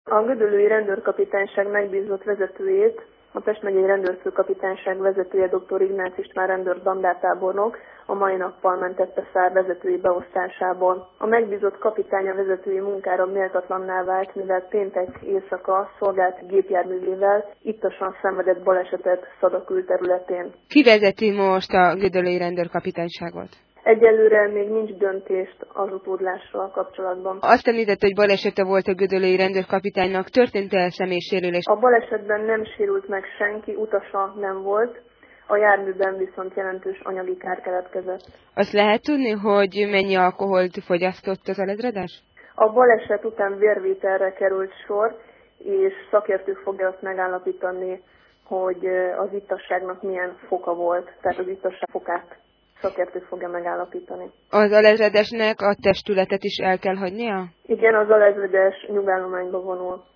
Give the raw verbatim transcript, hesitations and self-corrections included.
A gödöllői rendőrkapitányság megbízott vezetőjét, a Pest megyei rendőrfőkapitányság vezetője dr. Ignác István rendőr dandártábornok a mai nappal mentette fel vezetői beosztásából. A megbízott kapitány a vezetői munkára méltatlanná vált, mivel péntek éjszaka szolgált gépjárművével ittasan szenvedett balesetet Szada külterületén. Ki vezeti most a gödöllői rendőrkapitányságot? Egyelőre még nincs döntést az utódlással kapcsolatban. Azt említett, hogy balesete volt a gödöllői rendőrkapitánynak. Történt-e személysérülés? A balesetben nem sérült meg senki, utasa nem volt, a járműben viszont jelentős anyagi kár keletkezett. Azt lehet tudni, hogy mennyi alkoholt fogyasztott az alezredes? A baleset után vérvételre került sor, és szakértők fogja azt megállapítani, hogy az ittasságnak milyen foka volt, tehát az ittasság fokát szakértők fogja megállapítani. Az alezredesnek a testületet is el kell hagynia? Igen, az alezredes nyugállományba vonul.